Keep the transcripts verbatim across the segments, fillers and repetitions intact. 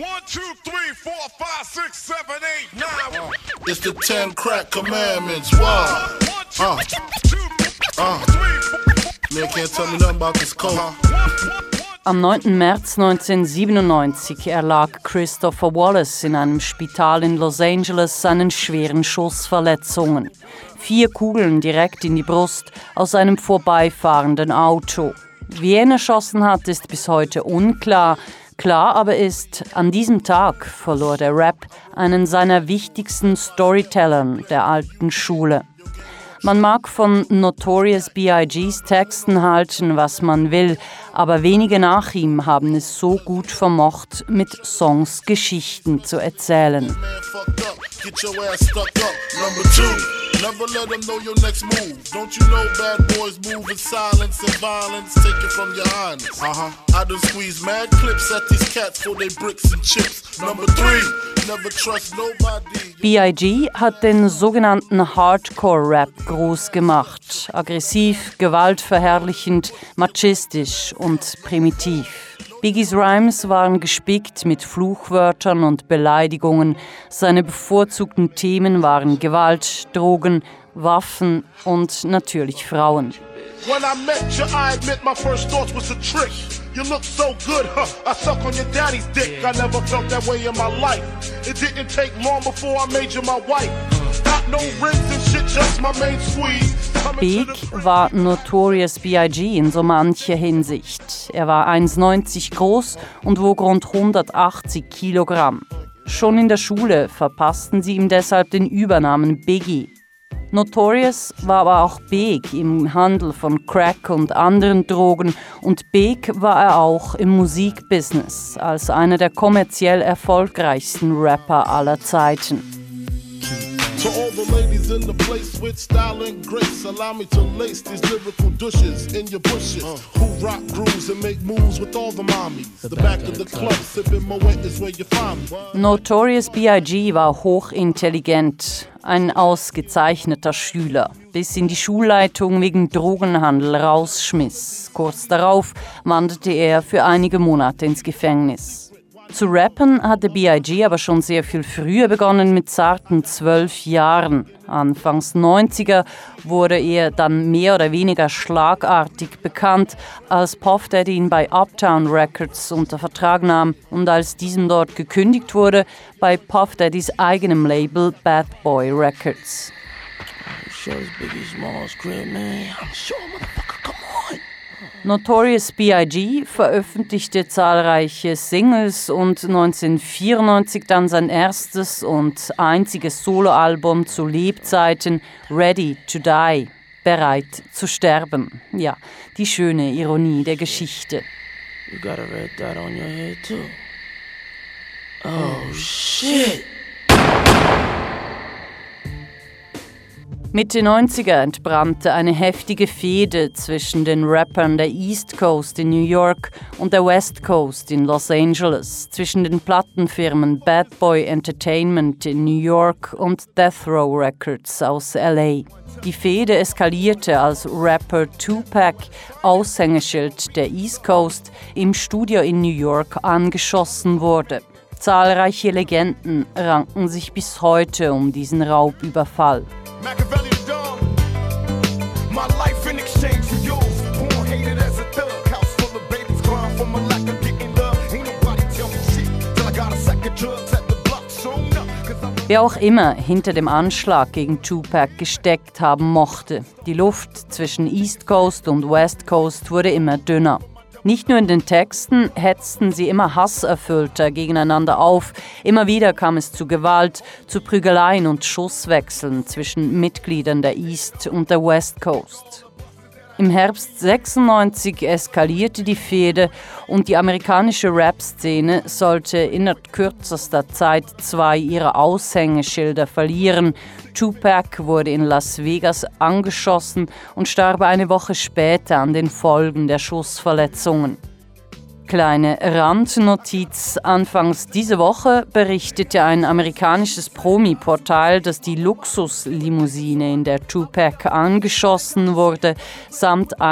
One, two, three, four, five, six, seven, eight, nine. Uh, it's the ten crack commandments. Wow. Uh, uh. Man can't tell me nothing about this code. Am neunten März neunzehnhundertsiebenundneunzig erlag Christopher Wallace in einem Spital in Los Angeles seinen schweren Schussverletzungen. Vier Kugeln direkt in die Brust aus einem vorbeifahrenden Auto. Wie er ihn erschossen hat, ist bis heute unklar. Klar aber ist, an diesem Tag verlor der Rap einen seiner wichtigsten Storytellern der alten Schule. Man mag von Notorious B I Gs Texten halten, was man will, aber wenige nach ihm haben es so gut vermocht, mit Songs Geschichten zu erzählen. Never let them know your next move. Don't you know bad boys move in silence and violence? Take it from your highness. Uh-huh. I done squeeze mad clips at these cats for they bricks and chips. Number three, never trust nobody. B I G hat den sogenannten Hardcore-Rap groß gemacht. Aggressiv, gewaltverherrlichend, machistisch und primitiv. Biggies Rhymes waren gespickt mit Fluchwörtern und Beleidigungen. Seine bevorzugten Themen waren Gewalt, Drogen, Waffen und natürlich Frauen. When I met you, I admit my first thoughts was a trick. You look so good, huh? I suck on your daddy's dick. I never felt that way in my life. It didn't take long before I made you my wife. Got no rings and shit, just my main squeeze. Big war Notorious B I G in so mancher Hinsicht. Er war eins Komma neunzig groß und wog rund hundertachtzig Kilogramm. Schon in der Schule verpassten sie ihm deshalb den Übernamen Biggie. Notorious war aber auch Big im Handel von Crack und anderen Drogen und Big war er auch im Musikbusiness als einer der kommerziell erfolgreichsten Rapper aller Zeiten. To all the ladies in the place with style and grace, allow me to lace these lyrical douches in your bushes. Uh. Who rock grooves and make moves with all the mommies. The back of the club, sipping Moet is where you find me. Notorious B I G war hochintelligent, ein ausgezeichneter Schüler, bis ihn die Schulleitung wegen Drogenhandel rausschmiss. Kurz darauf wanderte er für einige Monate ins Gefängnis. Zu rappen hatte B I G aber schon sehr viel früher begonnen, mit zarten zwölf Jahren. Anfangs neunziger wurde er dann mehr oder weniger schlagartig bekannt, als Puff Daddy ihn bei Uptown Records unter Vertrag nahm und als diesem dort gekündigt wurde, bei Puff Daddys eigenem Label Bad Boy Records. Notorious B I G veröffentlichte zahlreiche Singles und neunzehnhundertvierundneunzig dann sein erstes und einziges Soloalbum zu Lebzeiten, Ready to Die, bereit zu sterben. Ja, die schöne Ironie der Geschichte. You got a red dot on your head too. Oh shit! Mitte neunziger entbrannte eine heftige Fehde zwischen den Rappern der East Coast in New York und der West Coast in Los Angeles, zwischen den Plattenfirmen Bad Boy Entertainment in New York und Death Row Records aus L A. Die Fehde eskalierte, als Rapper Tupac, Aushängeschild der East Coast, im Studio in New York angeschossen wurde. Zahlreiche Legenden ranken sich bis heute um diesen Raubüberfall. Machiavelli's dog. My life in exchange for yours. Born hated as a thug. House full of babies crying for my lack of getting love. Ain't nobody tell me shit till I got a sack of drugs at the block. So no, cause I'm Wer auch immer hinter dem Anschlag gegen Tupac gesteckt haben mochte, die Luft zwischen East Coast und West Coast wurde immer dünner. Nicht nur in den Texten hetzten sie immer hasserfüllter gegeneinander auf. Immer wieder kam es zu Gewalt, zu Prügeleien und Schusswechseln zwischen Mitgliedern der East und der West Coast. Im Herbst sechsundneunzig eskalierte die Fehde und die amerikanische Rap-Szene sollte innerhalb kürzester Zeit zwei ihrer Aushängeschilder verlieren. Tupac wurde in Las Vegas angeschossen und starb eine Woche später an den Folgen der Schussverletzungen. Kleine Randnotiz: Anfangs diese Woche berichtete ein amerikanisches Promi-Portal, dass die Luxuslimousine, in der Tupac angeschossen wurde, samt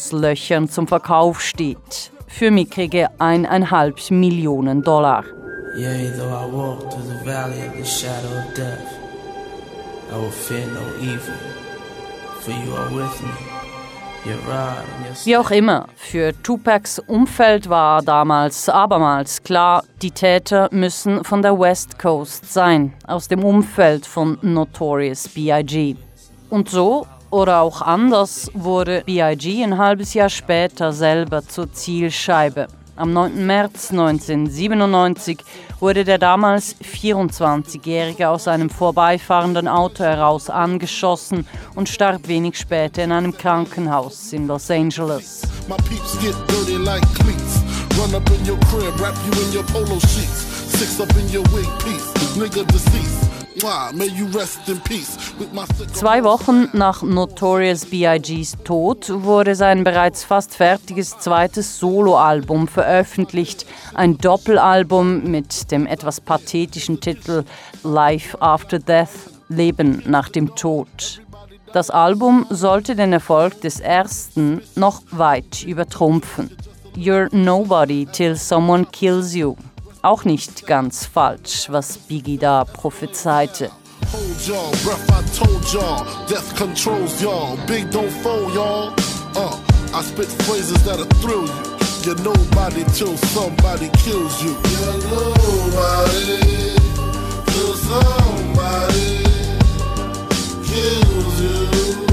Einschusslöchern zum Verkauf steht. Für mickrige eineinhalb Millionen Dollar. Yea, though I walk through the valley of the shadow of death, I will fear no evil, for you are with me. Your rod and your Wie auch immer, für Tupacs Umfeld war damals abermals klar, die Täter müssen von der West Coast sein, aus dem Umfeld von Notorious B I G Und so, oder auch anders, wurde B I G ein halbes Jahr später selber zur Zielscheibe. Am neunten März neunzehnhundertsiebenundneunzig wurde der damals vierundzwanzigjährige aus einem vorbeifahrenden Auto heraus angeschossen und starb wenig später in einem Krankenhaus in Los Angeles. My peeps get dirty like cleats. Run up in your crib, wrap you in your polo sheets. Six up in your wig piece, nigga deceased. May you rest in peace. Zwei Wochen nach Notorious B I Gs Tod wurde sein bereits fast fertiges zweites Soloalbum veröffentlicht. Ein Doppelalbum mit dem etwas pathetischen Titel Life After Death, Leben nach dem Tod. Das Album sollte den Erfolg des ersten noch weit übertrumpfen. You're nobody till someone kills you. Auch nicht ganz falsch, was Biggie da prophezeite. Hold y'all, breath I told y'all, death controls y'all, big don't fold y'all. Uh, I spit phrases that'll thrill you. You're nobody till somebody kills you. You're nobody till somebody kills you.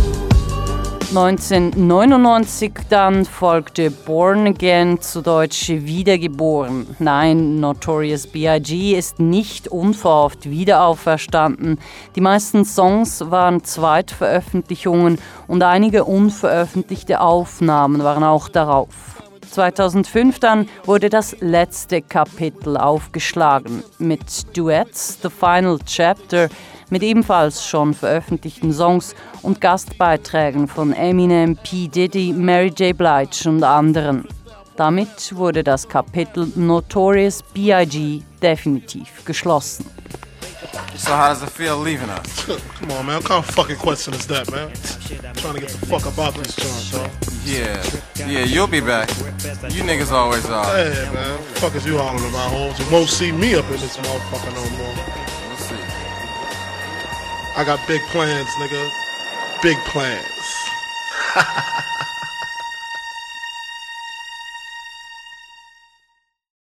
neunzehnhundertneunundneunzig dann folgte Born Again, zu Deutsch Wiedergeboren. Nein, Notorious B I G ist nicht unverhofft wiederauferstanden. Die meisten Songs waren Zweitveröffentlichungen und einige unveröffentlichte Aufnahmen waren auch darauf. zweitausendfünf dann wurde das letzte Kapitel aufgeschlagen mit Duets, The Final Chapter, mit ebenfalls schon veröffentlichten Songs und Gastbeiträgen von Eminem, P. Diddy, Mary J. Blige und anderen. Damit wurde das Kapitel Notorious B I G definitiv geschlossen. So how does it feel leaving us? Come on, man. What kind of fucking question is that, man? I'm trying to get the fuck up out this joint, bro. Yeah, yeah, you'll be back. You niggas always are. Hey, man. What the fuck is you hollering about, hoes? You won't see me up in this motherfucker no more. We'll see. I got big plans, nigga. Big plans.